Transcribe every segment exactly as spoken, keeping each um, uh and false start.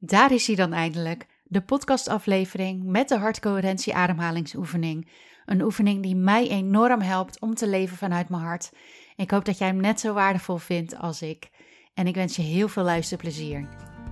Daar is hij dan eindelijk, de podcastaflevering met de hartcoherentie ademhalingsoefening. Een oefening die mij enorm helpt om te leven vanuit mijn hart. Ik hoop dat jij hem net zo waardevol vindt als ik. En ik wens je heel veel luisterplezier.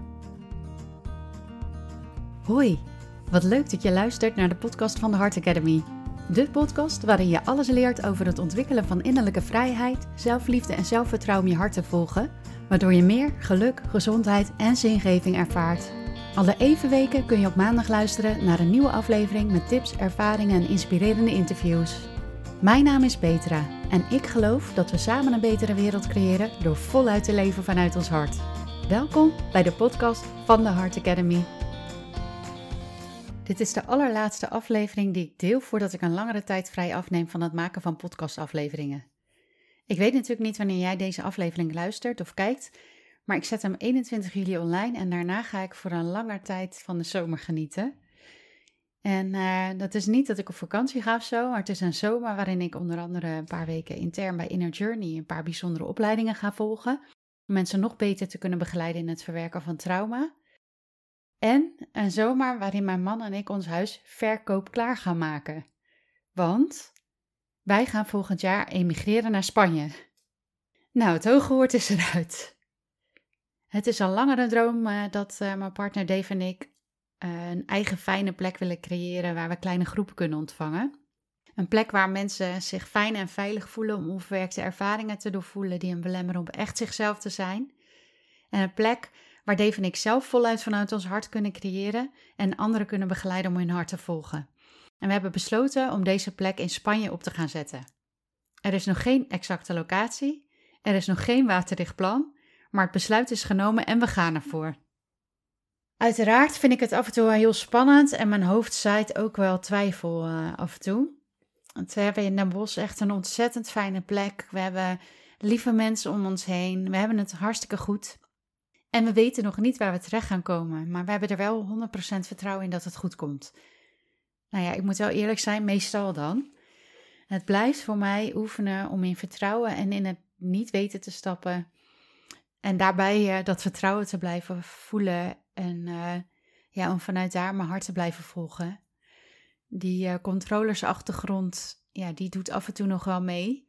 Hoi, wat leuk dat je luistert naar de podcast van de Heart Academy. De podcast waarin je alles leert over het ontwikkelen van innerlijke vrijheid, zelfliefde en zelfvertrouwen om je hart te volgen, waardoor je meer geluk, gezondheid en zingeving ervaart. Alle evenweken kun je op maandag luisteren naar een nieuwe aflevering met tips, ervaringen en inspirerende interviews. Mijn naam is Petra en ik geloof dat we samen een betere wereld creëren door voluit te leven vanuit ons hart. Welkom bij de podcast van de Heart Academy. Dit is de allerlaatste aflevering die ik deel voordat ik een langere tijd vrij afneem van het maken van podcastafleveringen. Ik weet natuurlijk niet wanneer jij deze aflevering luistert of kijkt, maar ik zet hem eenentwintig juli online en daarna ga ik voor een lange tijd van de zomer genieten. En uh, dat is niet dat ik op vakantie ga of zo, maar het is een zomer waarin ik onder andere een paar weken intern bij Inner Journey een paar bijzondere opleidingen ga volgen. Om mensen nog beter te kunnen begeleiden in het verwerken van trauma. En een zomer waarin mijn man en ik ons huis verkoopklaar gaan maken. Want wij gaan volgend jaar emigreren naar Spanje. Nou, het hoge woord is eruit. Het is al langer een droom uh, dat uh, mijn partner Dave en ik uh, een eigen fijne plek willen creëren waar we kleine groepen kunnen ontvangen. Een plek waar mensen zich fijn en veilig voelen om onverwerkte ervaringen te doorvoelen die hen belemmeren om echt zichzelf te zijn. En een plek waar Dave en ik zelf voluit vanuit ons hart kunnen creëren en anderen kunnen begeleiden om hun hart te volgen. En we hebben besloten om deze plek in Spanje op te gaan zetten. Er is nog geen exacte locatie, er is nog geen waterdicht plan, maar het besluit is genomen en we gaan ervoor. Uiteraard vind ik het af en toe heel spannend en mijn hoofd zaait ook wel twijfel uh, af en toe. Want we hebben in Den Bosch echt een ontzettend fijne plek. We hebben lieve mensen om ons heen. We hebben het hartstikke goed. En we weten nog niet waar we terecht gaan komen. Maar we hebben er wel honderd procent vertrouwen in dat het goed komt. Nou ja, ik moet wel eerlijk zijn, meestal dan. Het blijft voor mij oefenen om in vertrouwen en in het niet weten te stappen. En daarbij uh, dat vertrouwen te blijven voelen en uh, ja, om vanuit daar mijn hart te blijven volgen. Die uh, controllersachtergrond, ja, die doet af en toe nog wel mee.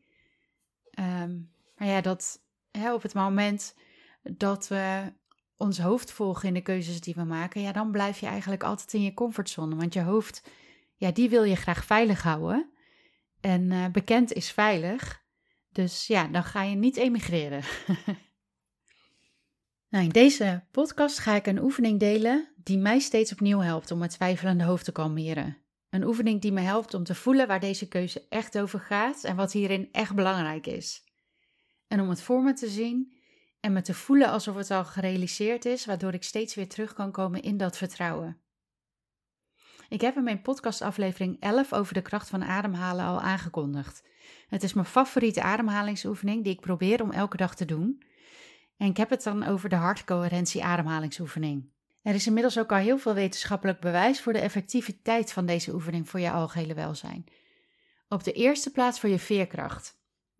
Um, maar ja, dat hè, op het moment dat we ons hoofd volgen in de keuzes die we maken, ja, dan blijf je eigenlijk altijd in je comfortzone. Want je hoofd, ja, die wil je graag veilig houden. En uh, bekend is veilig. Dus ja, dan ga je niet emigreren. Nou, in deze podcast ga ik een oefening delen die mij steeds opnieuw helpt om mijn twijfelende hoofd te kalmeren. Een oefening die me helpt om te voelen waar deze keuze echt over gaat en wat hierin echt belangrijk is. En om het voor me te zien en me te voelen alsof het al gerealiseerd is, waardoor ik steeds weer terug kan komen in dat vertrouwen. Ik heb in mijn podcastaflevering elf over de kracht van ademhalen al aangekondigd. Het is mijn favoriete ademhalingsoefening die ik probeer om elke dag te doen. En ik heb het dan over de hartcoherentie ademhalingsoefening. Er is inmiddels ook al heel veel wetenschappelijk bewijs voor de effectiviteit van deze oefening voor je algehele welzijn. Op de eerste plaats voor je veerkracht.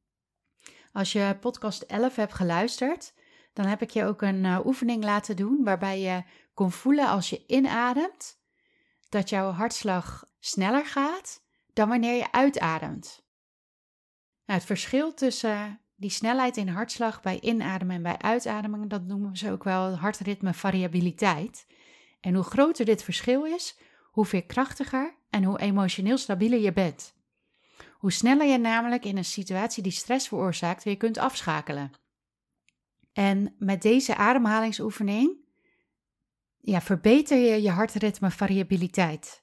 Als je podcast elf hebt geluisterd, dan heb ik je ook een uh, oefening laten doen waarbij je kon voelen als je inademt dat jouw hartslag sneller gaat dan wanneer je uitademt. Nou, het verschil tussen die snelheid in hartslag bij inademen en bij uitademen, dat noemen ze ook wel hartritmevariabiliteit. En hoe groter dit verschil is, hoe veerkrachtiger en hoe emotioneel stabieler je bent. Hoe sneller je namelijk in een situatie die stress veroorzaakt weer kunt afschakelen. En met deze ademhalingsoefening ja, verbeter je je hartritmevariabiliteit.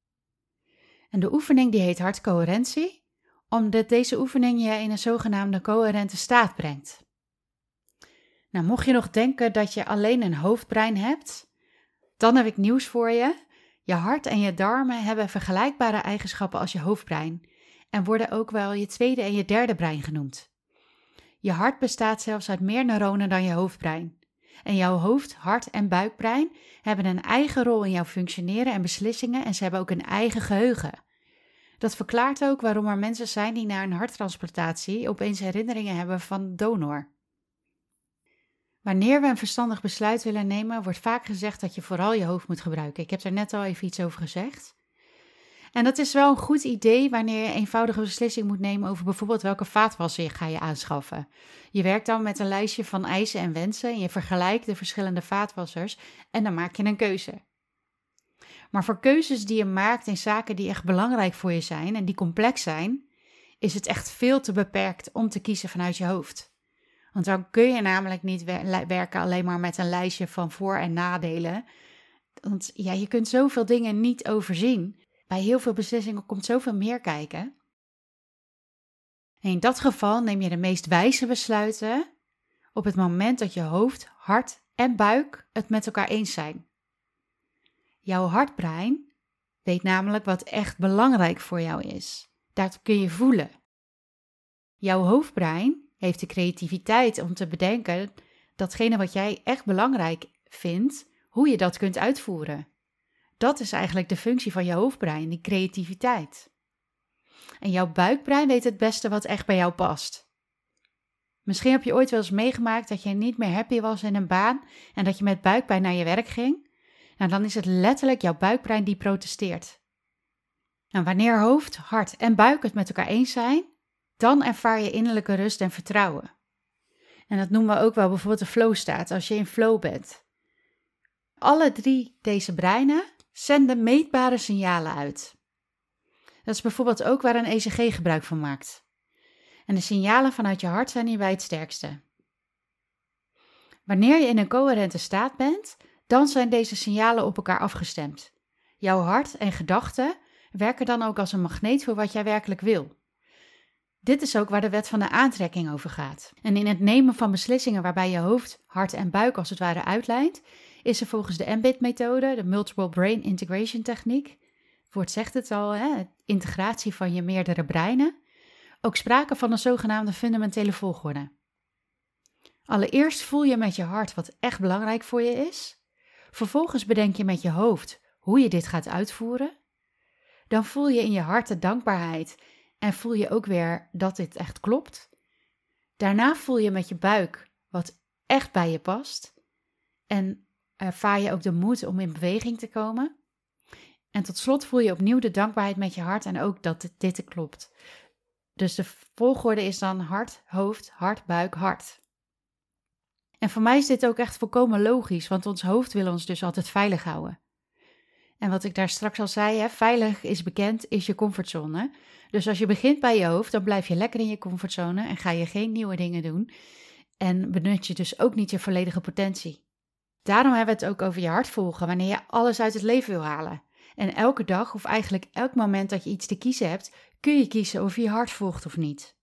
En de oefening die heet hartcoherentie, omdat deze oefening je in een zogenaamde coherente staat brengt. Nou, mocht je nog denken dat je alleen een hoofdbrein hebt, dan heb ik nieuws voor je. Je hart en je darmen hebben vergelijkbare eigenschappen als je hoofdbrein en worden ook wel je tweede en je derde brein genoemd. Je hart bestaat zelfs uit meer neuronen dan je hoofdbrein. En jouw hoofd, hart en buikbrein hebben een eigen rol in jouw functioneren en beslissingen en ze hebben ook een eigen geheugen. Dat verklaart ook waarom er mensen zijn die na een harttransplantatie opeens herinneringen hebben van donor. Wanneer we een verstandig besluit willen nemen, wordt vaak gezegd dat je vooral je hoofd moet gebruiken. Ik heb er net al even iets over gezegd. En dat is wel een goed idee wanneer je een eenvoudige beslissing moet nemen over bijvoorbeeld welke vaatwasser ga je aanschaffen. Je werkt dan met een lijstje van eisen en wensen en je vergelijkt de verschillende vaatwassers en dan maak je een keuze. Maar voor keuzes die je maakt in zaken die echt belangrijk voor je zijn en die complex zijn, is het echt veel te beperkt om te kiezen vanuit je hoofd. Want dan kun je namelijk niet werken alleen maar met een lijstje van voor- en nadelen. Want ja, je kunt zoveel dingen niet overzien. Bij heel veel beslissingen komt zoveel meer kijken. En in dat geval neem je de meest wijze besluiten op het moment dat je hoofd, hart en buik het met elkaar eens zijn. Jouw hartbrein weet namelijk wat echt belangrijk voor jou is. Dat kun je voelen. Jouw hoofdbrein heeft de creativiteit om te bedenken datgene wat jij echt belangrijk vindt, hoe je dat kunt uitvoeren. Dat is eigenlijk de functie van je hoofdbrein, die creativiteit. En jouw buikbrein weet het beste wat echt bij jou past. Misschien heb je ooit wel eens meegemaakt dat je niet meer happy was in een baan en dat je met buikpijn naar je werk ging. Nou, dan is het letterlijk jouw buikbrein die protesteert. Nou, wanneer hoofd, hart en buik het met elkaar eens zijn, dan ervaar je innerlijke rust en vertrouwen. En dat noemen we ook wel bijvoorbeeld de flow staat, als je in flow bent. Alle drie deze breinen zenden meetbare signalen uit. Dat is bijvoorbeeld ook waar een E C G gebruik van maakt. En de signalen vanuit je hart zijn hierbij het sterkste. Wanneer je in een coherente staat bent, dan zijn deze signalen op elkaar afgestemd. Jouw hart en gedachten werken dan ook als een magneet voor wat jij werkelijk wil. Dit is ook waar de wet van de aantrekking over gaat. En in het nemen van beslissingen waarbij je hoofd, hart en buik als het ware uitlijnt, is er volgens de M B I T-methode, de Multiple Brain Integration techniek, het woord zegt het al, hè, integratie van je meerdere breinen, ook sprake van een zogenaamde fundamentele volgorde. Allereerst voel je met je hart wat echt belangrijk voor je is. Vervolgens bedenk je met je hoofd hoe je dit gaat uitvoeren. Dan voel je in je hart de dankbaarheid en voel je ook weer dat dit echt klopt. Daarna voel je met je buik wat echt bij je past. En ervaar je ook de moed om in beweging te komen. En tot slot voel je opnieuw de dankbaarheid met je hart en ook dat dit klopt. Dus de volgorde is dan hart, hoofd, hart, buik, hart. En voor mij is dit ook echt volkomen logisch, want ons hoofd wil ons dus altijd veilig houden. En wat ik daar straks al zei, hè, veilig is bekend, is je comfortzone. Dus als je begint bij je hoofd, dan blijf je lekker in je comfortzone en ga je geen nieuwe dingen doen. En benut je dus ook niet je volledige potentie. Daarom hebben we het ook over je hart volgen, wanneer je alles uit het leven wil halen. En elke dag, of eigenlijk elk moment dat je iets te kiezen hebt, kun je kiezen of je je hart volgt of niet.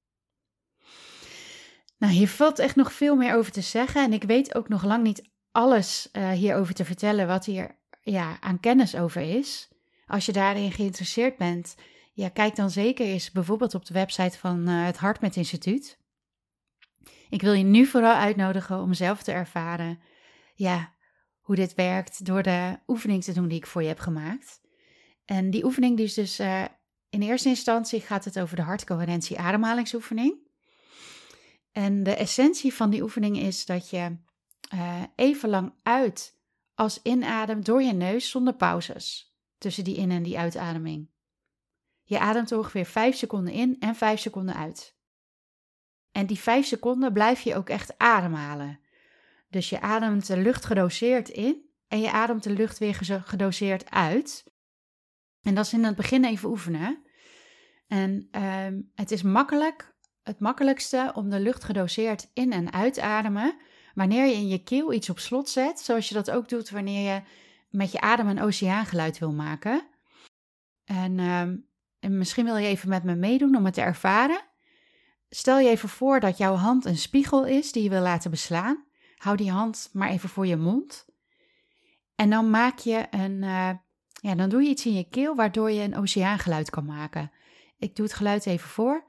Nou, hier valt echt nog veel meer over te zeggen en ik weet ook nog lang niet alles uh, hierover te vertellen wat hier ja, aan kennis over is. Als je daarin geïnteresseerd bent, ja, kijk dan zeker eens bijvoorbeeld op de website van uh, het HeartMath Instituut. Ik wil je nu vooral uitnodigen om zelf te ervaren ja, hoe dit werkt door de oefening te doen die ik voor je heb gemaakt. En die oefening die is dus uh, in eerste instantie gaat het over de hartcoherentie ademhalingsoefening. En de essentie van die oefening is dat je uh, even lang uit als inademt door je neus zonder pauzes tussen die in- en die uitademing. Je ademt ongeveer vijf seconden in en vijf seconden uit. En die vijf seconden blijf je ook echt ademhalen. Dus je ademt de lucht gedoseerd in en je ademt de lucht weer gedoseerd uit. En dat is in het begin even oefenen. En um, het is makkelijk, het makkelijkste om de lucht gedoseerd in- en uitademen wanneer je in je keel iets op slot zet, zoals je dat ook doet wanneer je met je adem een oceaangeluid wil maken. En, um, en misschien wil je even met me meedoen om het te ervaren. Stel je even voor dat jouw hand een spiegel is die je wil laten beslaan. Hou die hand maar even voor je mond. En dan maak je een, uh, ja, dan doe je iets in je keel waardoor je een oceaangeluid kan maken. Ik doe het geluid even voor.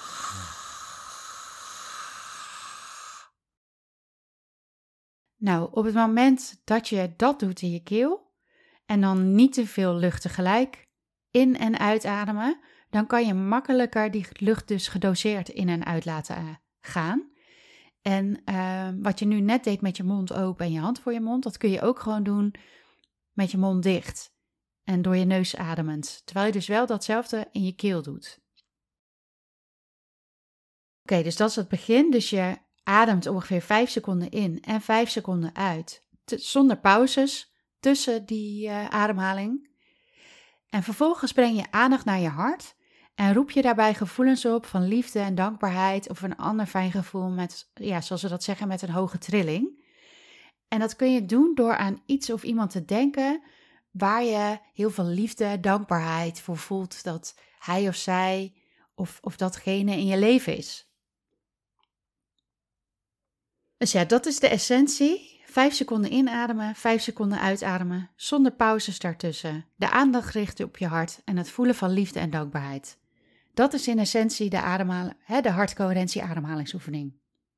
Nou, op het moment dat je dat doet in je keel en dan niet te veel lucht tegelijk in- en uitademen, dan kan je makkelijker die lucht dus gedoseerd in en uit laten gaan. En uh, wat je nu net deed met je mond open en je hand voor je mond, dat kun je ook gewoon doen met je mond dicht en door je neus ademend. Terwijl je dus wel datzelfde in je keel doet. Oké, okay, dus dat is het begin. Dus je ademt ongeveer vijf seconden in en vijf seconden uit. T- zonder pauzes tussen die uh, ademhaling. En vervolgens breng je aandacht naar je hart en roep je daarbij gevoelens op van liefde en dankbaarheid of een ander fijn gevoel met, ja, zoals we dat zeggen, met een hoge trilling. En dat kun je doen door aan iets of iemand te denken waar je heel veel liefde, dankbaarheid voor voelt dat hij of zij of, of datgene in je leven is. Dus ja, dat is de essentie. Vijf seconden inademen, vijf seconden uitademen, zonder pauzes daartussen. De aandacht richten op je hart en het voelen van liefde en dankbaarheid. Dat is in essentie de, ademhal- hè, de hartcoherentie ademhalingsoefening.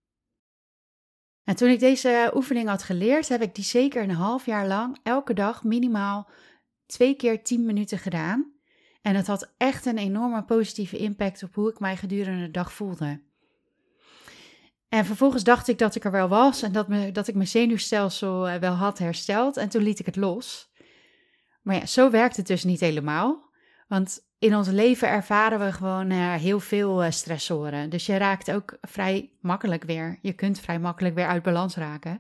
En toen ik deze oefening had geleerd, heb ik die zeker een half jaar lang elke dag minimaal twee keer tien minuten gedaan. En het had echt een enorme positieve impact op hoe ik mij gedurende de dag voelde. En vervolgens dacht ik dat ik er wel was en dat, me, dat ik mijn zenuwstelsel wel had hersteld en toen liet ik het los. Maar ja, zo werkt het dus niet helemaal. Want in ons leven ervaren we gewoon uh, heel veel uh, stressoren. Dus je raakt ook vrij makkelijk weer, je kunt vrij makkelijk weer uit balans raken.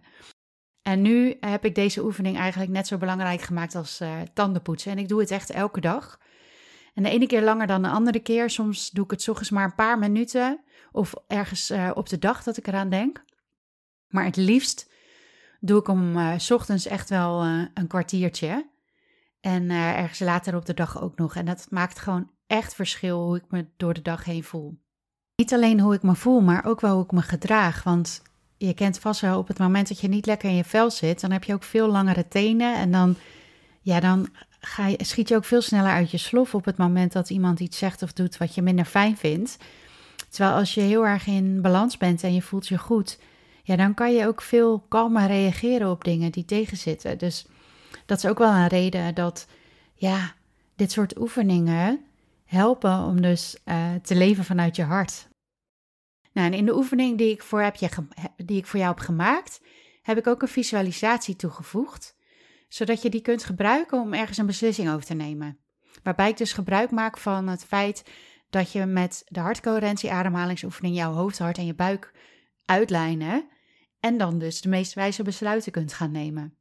En nu heb ik deze oefening eigenlijk net zo belangrijk gemaakt als uh, tandenpoetsen. En ik doe het echt elke dag. En de ene keer langer dan de andere keer. Soms doe ik het 's ochtends maar een paar minuten of ergens uh, op de dag dat ik eraan denk. Maar het liefst doe ik hem uh, 's ochtends echt wel uh, een kwartiertje. En uh, ergens later op de dag ook nog. En dat maakt gewoon echt verschil hoe ik me door de dag heen voel. Niet alleen hoe ik me voel, maar ook wel hoe ik me gedraag. Want je kent vast wel, op het moment dat je niet lekker in je vel zit, dan heb je ook veel langere tenen. En dan, ja, dan ga je, schiet je ook veel sneller uit je slof op het moment dat iemand iets zegt of doet wat je minder fijn vindt. Terwijl als je heel erg in balans bent en je voelt je goed, ja, dan kan je ook veel kalmer reageren op dingen die tegenzitten. Dus dat is ook wel een reden dat, ja, dit soort oefeningen helpen om dus uh, te leven vanuit je hart. Nou, en in de oefening die ik, voor heb je, die ik voor jou heb gemaakt, heb ik ook een visualisatie toegevoegd, zodat je die kunt gebruiken om ergens een beslissing over te nemen. Waarbij ik dus gebruik maak van het feit dat je met de hartcoherentie ademhalingsoefening jouw hoofd, hart en je buik uitlijnen en dan dus de meest wijze besluiten kunt gaan nemen.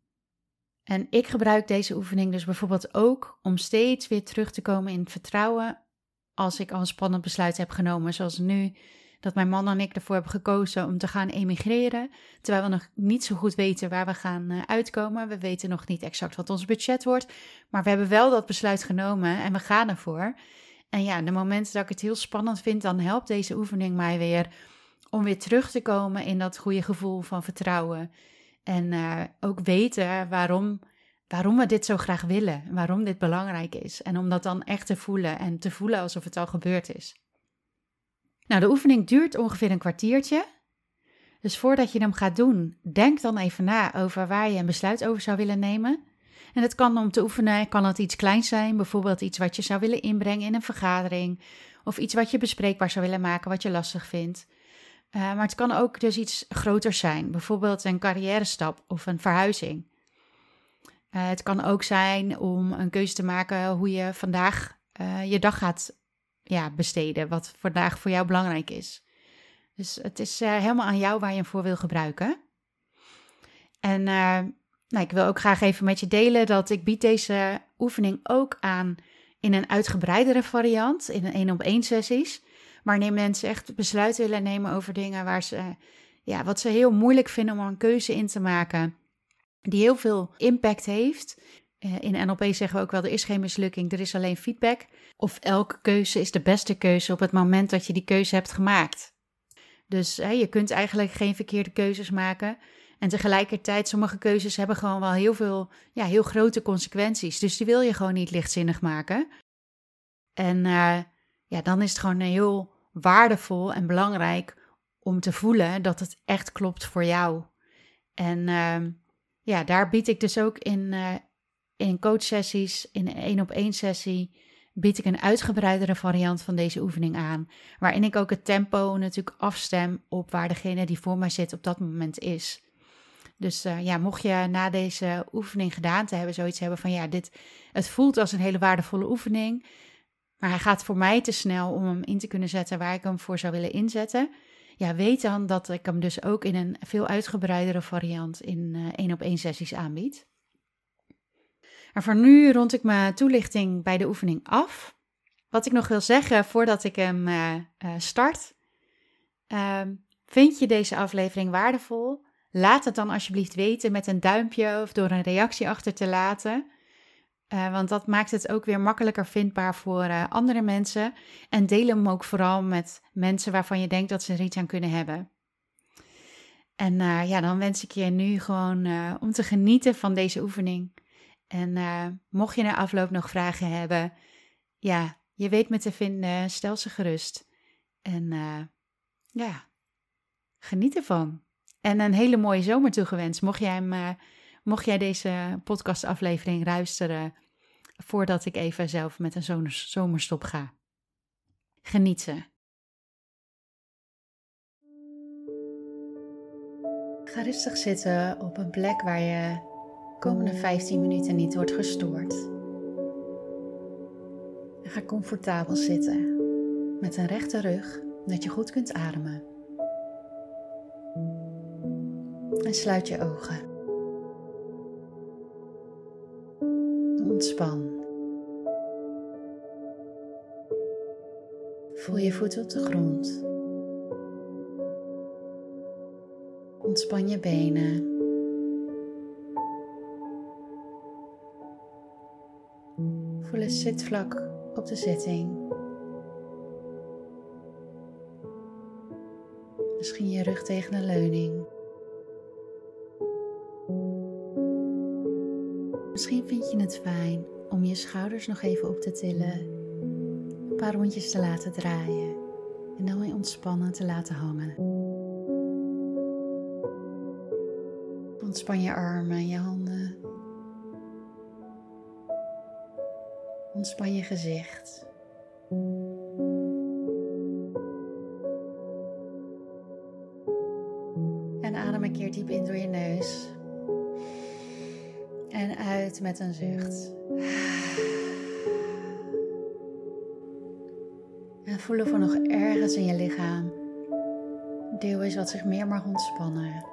En ik gebruik deze oefening dus bijvoorbeeld ook om steeds weer terug te komen in het vertrouwen als ik al een spannend besluit heb genomen, zoals nu dat mijn man en ik ervoor hebben gekozen om te gaan emigreren, terwijl we nog niet zo goed weten waar we gaan uitkomen. We weten nog niet exact wat ons budget wordt, maar we hebben wel dat besluit genomen en we gaan ervoor. En ja, de momenten dat ik het heel spannend vind, dan helpt deze oefening mij weer om weer terug te komen in dat goede gevoel van vertrouwen. En uh, ook weten waarom, waarom we dit zo graag willen, waarom dit belangrijk is. En om dat dan echt te voelen en te voelen alsof het al gebeurd is. Nou, de oefening duurt ongeveer een kwartiertje. Dus voordat je hem gaat doen, denk dan even na over waar je een besluit over zou willen nemen. En het kan om te oefenen, kan het iets kleins zijn, bijvoorbeeld iets wat je zou willen inbrengen in een vergadering. Of iets wat je bespreekbaar zou willen maken, wat je lastig vindt. Uh, maar het kan ook dus iets groters zijn, bijvoorbeeld een carrière-stap of een verhuizing. Uh, het kan ook zijn om een keuze te maken hoe je vandaag uh, je dag gaat ja, besteden, wat vandaag voor jou belangrijk is. Dus het is uh, helemaal aan jou waar je hem voor wil gebruiken. En uh, nou, ik wil ook graag even met je delen dat ik bied deze oefening ook aan in een uitgebreidere variant, in een één-op-één sessies. Wanneer mensen echt besluiten willen nemen over dingen waar ze, ja, wat ze heel moeilijk vinden om een keuze in te maken, die heel veel impact heeft. In N L P zeggen we ook wel, er is geen mislukking, er is alleen feedback. Of elke keuze is de beste keuze op het moment dat je die keuze hebt gemaakt. Dus hè, je kunt eigenlijk geen verkeerde keuzes maken. En tegelijkertijd, sommige keuzes hebben gewoon wel heel veel, ja, heel grote consequenties. Dus die wil je gewoon niet lichtzinnig maken. En uh, ja, dan is het gewoon heel waardevol en belangrijk om te voelen dat het echt klopt voor jou. En uh, ja, daar bied ik dus ook in, uh, in coachsessies, in een één-op-één sessie, bied ik een uitgebreidere variant van deze oefening aan, waarin ik ook het tempo natuurlijk afstem op waar degene die voor mij zit op dat moment is. Dus uh, ja, mocht je na deze oefening gedaan te hebben, zoiets hebben van ja, dit, het voelt als een hele waardevolle oefening, maar hij gaat voor mij te snel om hem in te kunnen zetten waar ik hem voor zou willen inzetten. Ja, weet dan dat ik hem dus ook in een veel uitgebreidere variant in uh, één op één sessies aanbied. Maar voor nu rond ik mijn toelichting bij de oefening af. Wat ik nog wil zeggen voordat ik hem uh, uh, start. Uh, vind je deze aflevering waardevol? Laat het dan alsjeblieft weten met een duimpje of door een reactie achter te laten. Uh, want dat maakt het ook weer makkelijker vindbaar voor uh, andere mensen. En deel hem ook vooral met mensen waarvan je denkt dat ze er iets aan kunnen hebben. En uh, ja, dan wens ik je nu gewoon uh, om te genieten van deze oefening. En uh, mocht je na afloop nog vragen hebben, ja, je weet me te vinden, stel ze gerust. En uh, ja, geniet ervan. En een hele mooie zomer toegewenst. Mocht jij, hem, uh, mocht jij deze podcastaflevering luisteren voordat ik even zelf met een zomerstop ga. Geniet ze. Ga rustig zitten op een plek waar je de komende vijftien minuten niet wordt gestoord. En ga comfortabel zitten met een rechte rug, dat je goed kunt ademen. En sluit je ogen. Ontspan. Voel je voeten op de grond. Ontspan je benen. Voel een zitvlak op de zitting. Misschien je rug tegen een leuning. Misschien vind je het fijn om je schouders nog even op te tillen, een paar rondjes te laten draaien en dan weer ontspannen te laten hangen. Ontspan je armen en je handen. Ontspan je gezicht. En adem een keer diep in door je neus. En uit met een zucht. En voel of er nog ergens in je lichaam deel is wat zich meer mag ontspannen.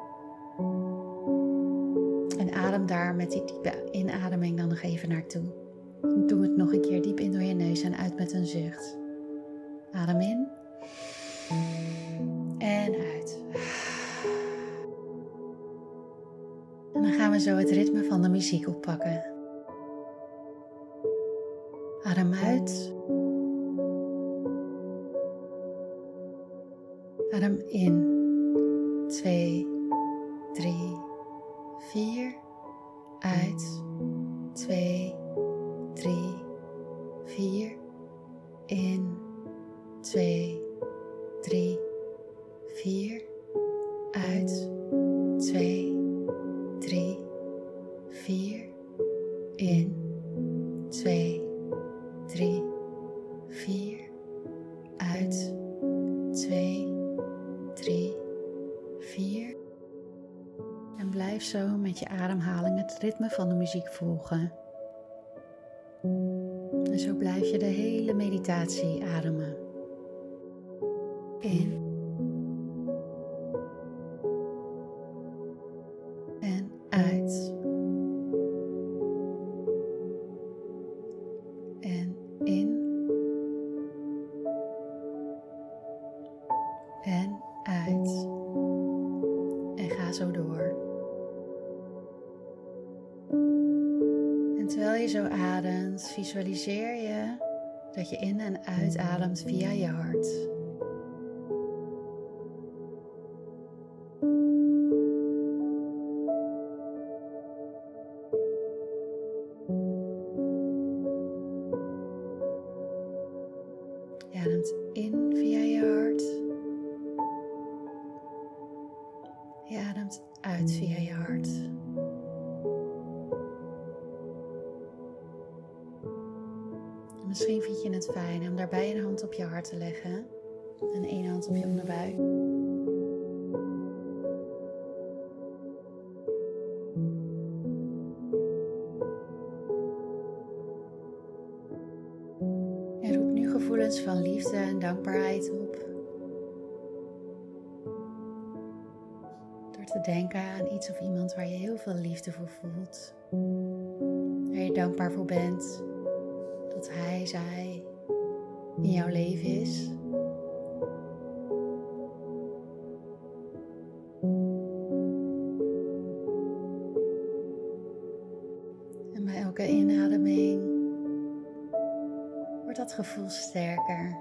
En adem daar met die diepe inademing dan nog even naartoe. Doe het nog een keer diep in door je neus en uit met een zucht. Adem in. En uit. En dan gaan we zo het ritme van de muziek oppakken. Adem uit. Adem in. Twee, drie, vier. Uit. Twee, drie, vier. In. Twee, drie, vier. Uit. Twee, drie, vier. In. Twee, drie, vier. Uit. Twee, drie, vier. En blijf zo met je ademhaling het ritme van de muziek volgen. En zo blijf je de hele meditatie ademen. In. En uit. En in. En uit. En ga zo door. En terwijl je zo ademt, visualiseer je dat je in- en uitademt via je hart. Je ademt in via je hart. Je ademt uit via je hart. En Misschien vind je het fijn om daarbij een hand op je hart te leggen en één hand op je onderbuik. En roep nu gevoelens van liefde en dankbaarheid op. Door te denken aan iets of iemand waar je heel veel liefde voor voelt. Waar je dankbaar voor bent dat hij, zij in jouw leven is. En bij elke inademing wordt dat gevoel sterker.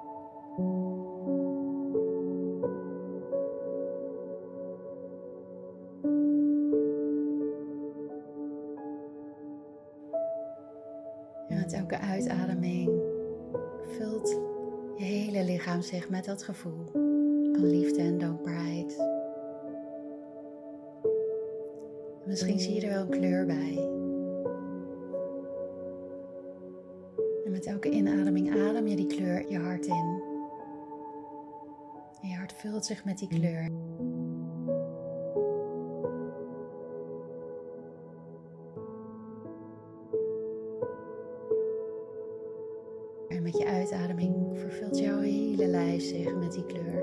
En met elke uitademing vult je hele lichaam zich met dat gevoel van liefde en dankbaarheid. En misschien zie je er wel een kleur bij. En met elke inademing adem je die kleur je hart in. En je hart vult zich met die kleur. En met je uitademing vervult jouw hele lijf zich met die kleur.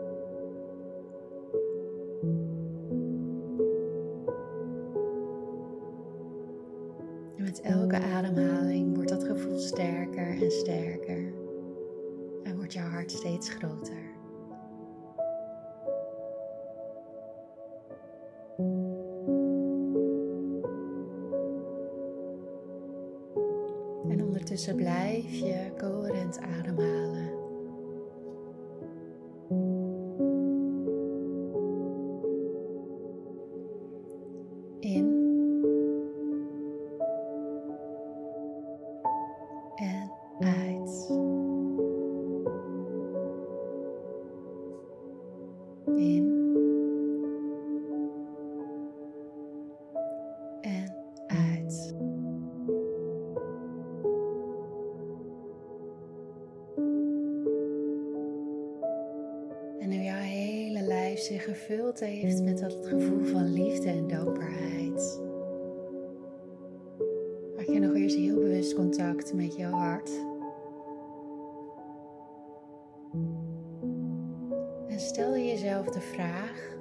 En met elke ademhaling wordt dat gevoel sterker en sterker. En wordt jouw hart steeds groter. En ondertussen blijf je coherent ademhalen. In en uit. In en uit. En nu jouw hele lijf zich gevuld heeft met dat gevoel van liefde en dankbaarheid, maak je nog eerst heel bewust contact met jouw hart. En stel je jezelf de vraag,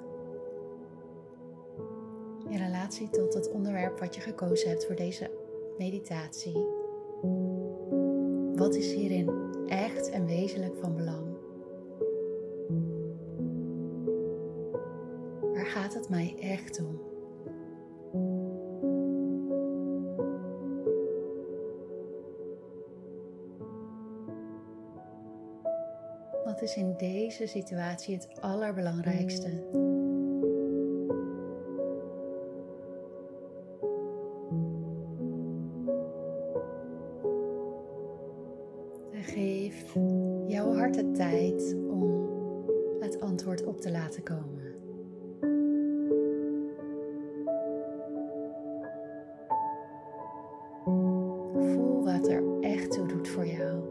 in relatie tot het onderwerp wat je gekozen hebt voor deze meditatie: wat is hierin echt en wezenlijk van belang? Waar gaat het mij echt om? Wat is in deze situatie het allerbelangrijkste? En geef jouw hart de tijd om het antwoord op te laten komen. Voel wat er echt toe doet voor jou.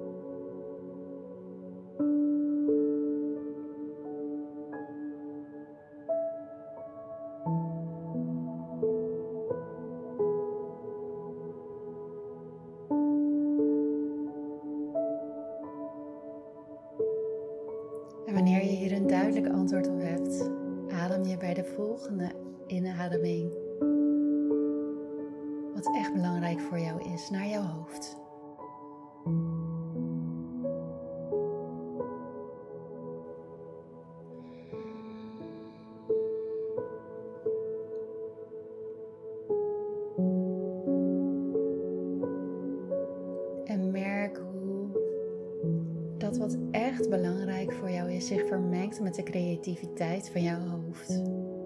En wanneer je hier een duidelijk antwoord op hebt, adem je bij de volgende inademing wat echt belangrijk voor jou is naar jouw hoofd. En merk hoe dat wat echt belangrijk voor jou is zich vermengt met de creativiteit van jouw hoofd.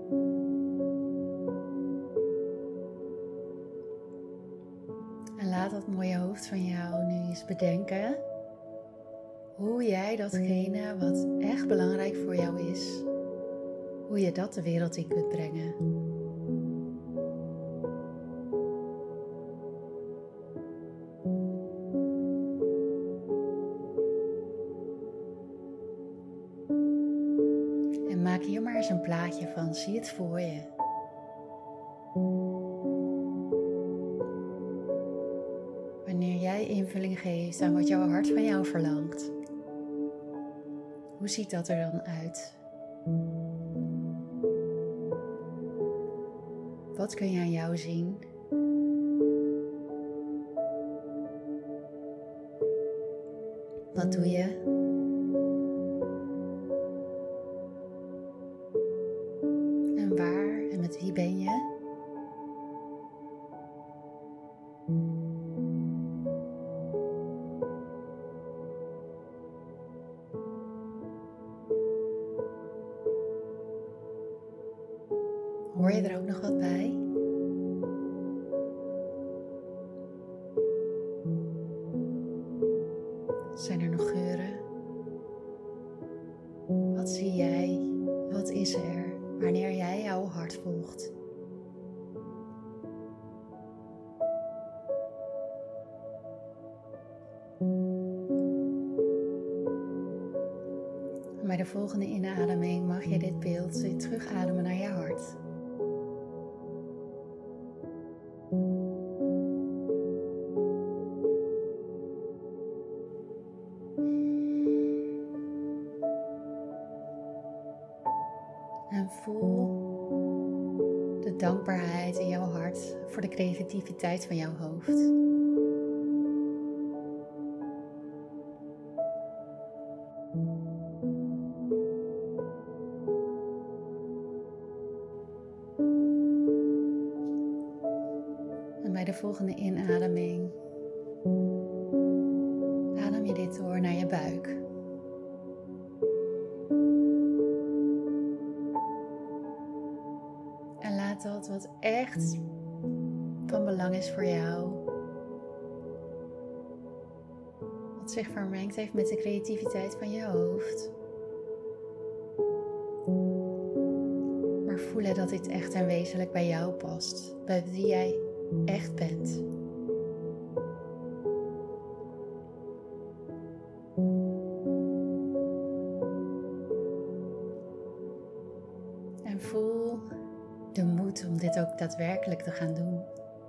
En laat dat mooie hoofd van jou nu eens bedenken hoe jij datgene wat echt belangrijk voor jou is, hoe je dat de wereld in kunt brengen. eens een plaatje van. Zie het voor je. Wanneer jij invulling geeft aan wat jouw hart van jou verlangt. Hoe ziet dat er dan uit? Wat kun je aan jou zien? Wat doe je? En waar en met wie ben je? Hoor je er ook nog wat bij? Zijn er nog geuren? Wat zie jij? Wat is er wanneer jij jouw hart volgt? Bij de volgende inademing mag je dit beeld weer terugademen naar je hart. En voel de dankbaarheid in jouw hart voor de creativiteit van jouw hoofd. En bij de volgende inademing adem je dit door naar je buik. En laat dat wat echt van belang is voor jou, wat zich vermengd heeft met de creativiteit van je hoofd. Maar voelen dat dit echt en wezenlijk bij jou past, bij wie jij echt bent. En voel de moed om dit ook daadwerkelijk te gaan doen.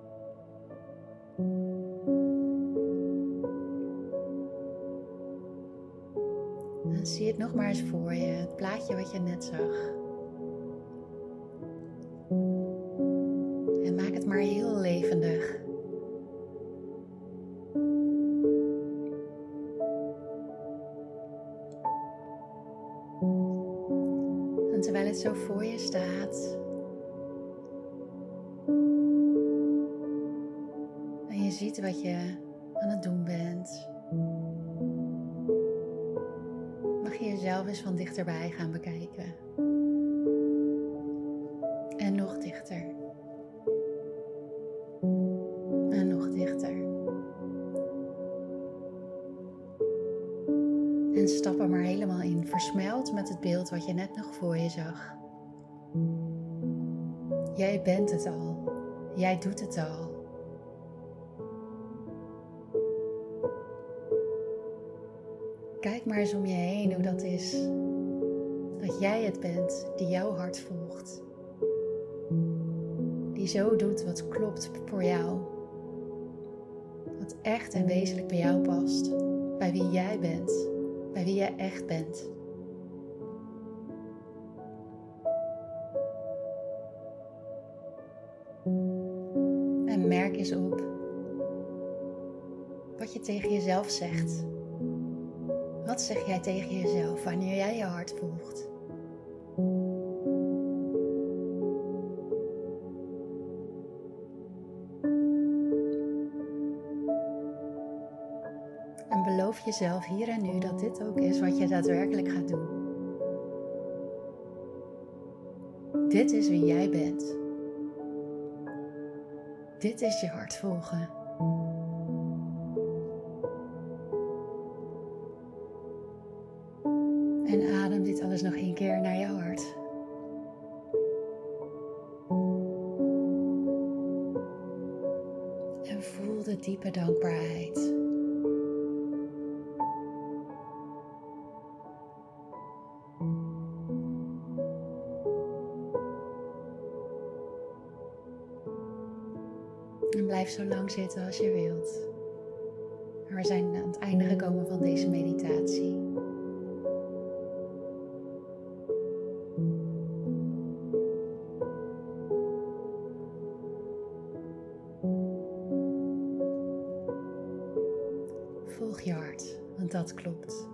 En zie het nog maar eens voor je, het plaatje wat je net zag. En maak het maar heel levendig. En terwijl het zo voor je staat, en je ziet wat je aan het doen bent, mag je jezelf eens van dichterbij gaan bekijken. En nog dichter. En nog dichter. En stap er maar helemaal in, versmelt met het beeld wat je net nog voor je zag. Jij bent het al. Jij doet het al. Kijk maar eens om je heen hoe dat is. Dat jij het bent die jouw hart volgt. Die zo doet wat klopt voor jou. Wat echt en wezenlijk bij jou past. Bij wie jij bent. Bij wie jij echt bent. En merk eens op wat je tegen jezelf zegt. Wat zeg jij tegen jezelf wanneer jij je hart volgt? En beloof jezelf hier en nu dat dit ook is wat je daadwerkelijk gaat doen. Dit is wie jij bent. Dit is je hart volgen. En adem dit alles nog één keer naar je hart. En voel de diepe dankbaarheid. zo lang zitten als je wilt. We zijn aan het einde gekomen van deze meditatie. Volg je hart, want dat klopt.